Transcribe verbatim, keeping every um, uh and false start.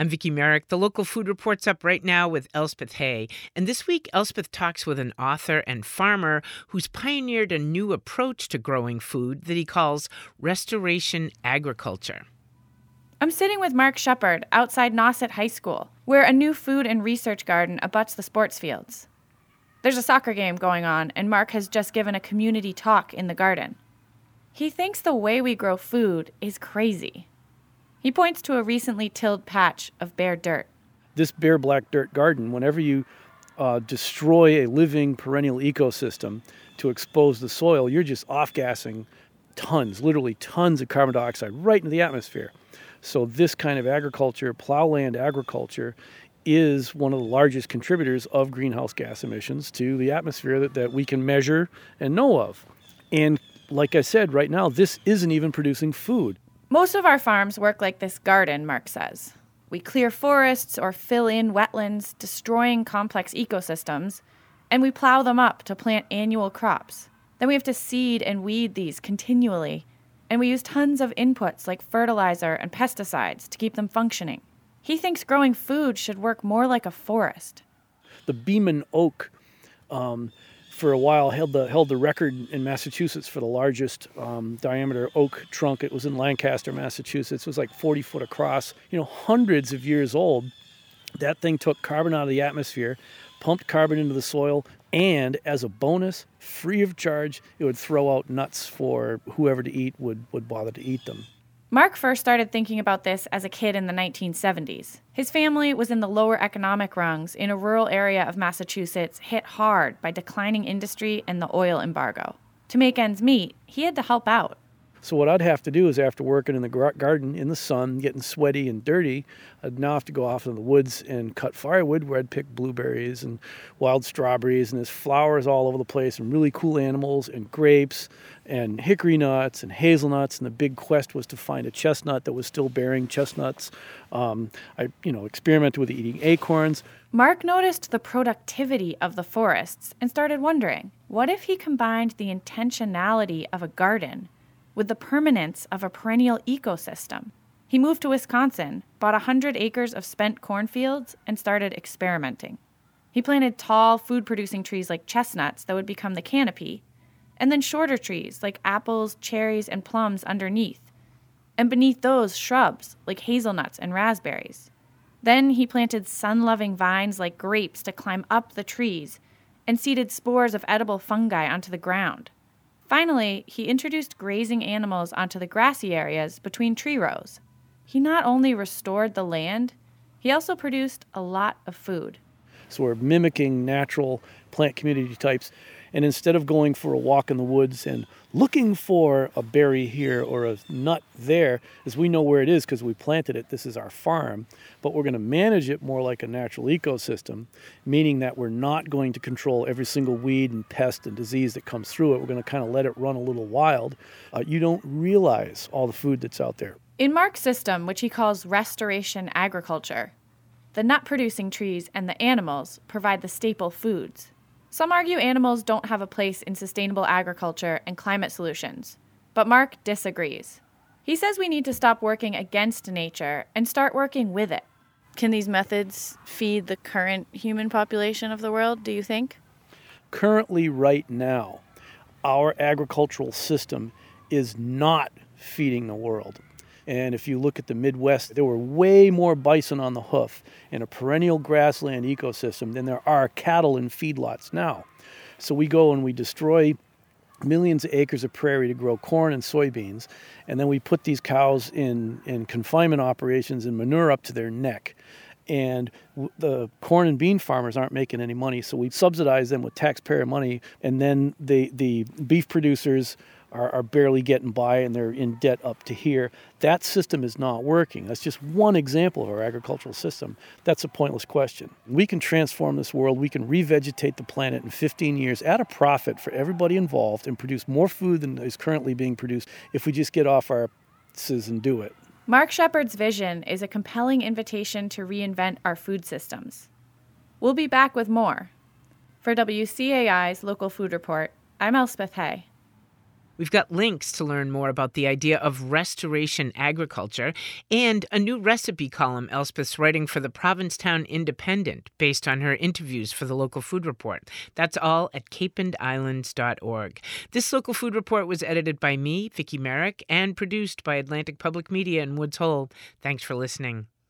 I'm Vicki Merrick. The Local Food Report's up right now with Elspeth Hay. And this week, Elspeth talks with an author and farmer who's pioneered a new approach to growing food that he calls restoration agriculture. I'm sitting with Mark Shepard outside Nauset High School, where a new food and research garden abuts the sports fields. There's a soccer game going on, and Mark has just given a community talk in the garden. He thinks the way we grow food is crazy. He points to a recently tilled patch of bare dirt. This bare black dirt garden, whenever you uh, destroy a living perennial ecosystem to expose the soil, you're just off-gassing tons, literally tons of carbon dioxide right into the atmosphere. So this kind of agriculture, plowland agriculture, is one of the largest contributors of greenhouse gas emissions to the atmosphere that, that we can measure and know of. And like I said, right now, this isn't even producing food. Most of our farms work like this garden, Mark says. We clear forests or fill in wetlands, destroying complex ecosystems, and we plow them up to plant annual crops. Then we have to seed and weed these continually, and we use tons of inputs like fertilizer and pesticides to keep them functioning. He thinks growing food should work more like a forest. The Beeman oak, um, for a while, held the held the record in Massachusetts for the largest um, diameter oak trunk. It was in Lancaster, Massachusetts. It was like forty foot across, you know, hundreds of years old. That thing took carbon out of the atmosphere, pumped carbon into the soil, and as a bonus, free of charge, it would throw out nuts for whoever to eat would, would bother to eat them. Mark first started thinking about this as a kid in the nineteen seventies. His family was in the lower economic rungs in a rural area of Massachusetts hit hard by declining industry and the oil embargo. To make ends meet, he had to help out. So what I'd have to do is, after working in the garden in the sun, getting sweaty and dirty, I'd now have to go off in the woods and cut firewood, where I'd pick blueberries and wild strawberries, and there's flowers all over the place and really cool animals and grapes and hickory nuts and hazelnuts. And the big quest was to find a chestnut that was still bearing chestnuts. Um, I, you know, experimented with eating acorns. Mark noticed the productivity of the forests and started wondering, what if he combined the intentionality of a garden with the permanence of a perennial ecosystem? He moved to Wisconsin, bought one hundred acres of spent cornfields, and started experimenting. He planted tall, food-producing trees like chestnuts that would become the canopy, and then shorter trees like apples, cherries, and plums underneath, and beneath those, shrubs like hazelnuts and raspberries. Then he planted sun-loving vines like grapes to climb up the trees, and seeded spores of edible fungi onto the ground. Finally, he introduced grazing animals onto the grassy areas between tree rows. He not only restored the land, he also produced a lot of food. So we're mimicking natural plant community types. And instead of going for a walk in the woods and looking for a berry here or a nut there, as we know where it is because we planted it, this is our farm, but we're going to manage it more like a natural ecosystem, meaning that we're not going to control every single weed and pest and disease that comes through it. We're going to kind of let it run a little wild. Uh, you don't realize all the food that's out there. In Mark's system, which he calls restoration agriculture, the nut-producing trees and the animals provide the staple foods. Some argue animals don't have a place in sustainable agriculture and climate solutions, but Mark disagrees. He says we need to stop working against nature and start working with it. Can these methods feed the current human population of the world, do you think? Currently, right now, our agricultural system is not feeding the world. And if you look at the Midwest, there were way more bison on the hoof in a perennial grassland ecosystem than there are cattle in feedlots now. So we go and we destroy millions of acres of prairie to grow corn and soybeans, and then we put these cows in, in confinement operations and manure up to their neck. And the corn and bean farmers aren't making any money, so we subsidize them with taxpayer money, and then the, the beef producers Are, are barely getting by, and they're in debt up to here. That system is not working. That's just one example of our agricultural system. That's a pointless question. We can transform this world. We can revegetate the planet in fifteen years at a profit for everybody involved and produce more food than is currently being produced if we just get off our asses and do it. Mark Shepard's vision is a compelling invitation to reinvent our food systems. We'll be back with more. For W C A I's Local Food Report, I'm Elspeth Hay. We've got links to learn more about the idea of restoration agriculture and a new recipe column Elspeth's writing for the Provincetown Independent based on her interviews for the Local Food Report. That's all at capon islands dot org. This Local Food Report was edited by me, Vicki Merrick, and produced by Atlantic Public Media in Woods Hole. Thanks for listening.